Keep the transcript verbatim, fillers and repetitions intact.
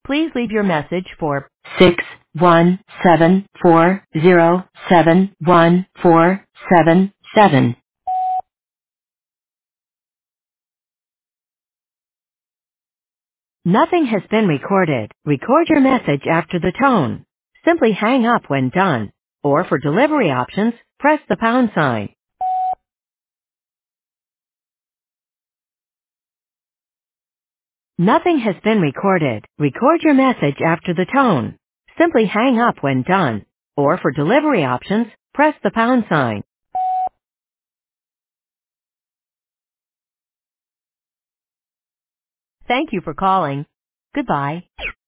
Please leave your message for six one seven four zero seven one four seven seven. Nothing has been recorded. Record your message after the tone. Simply hang up when done. Or for delivery options, press the pound sign. Nothing has been recorded. Record your message after the tone. Simply hang up when done. Or for delivery options, press the pound sign. Thank you for calling. Goodbye.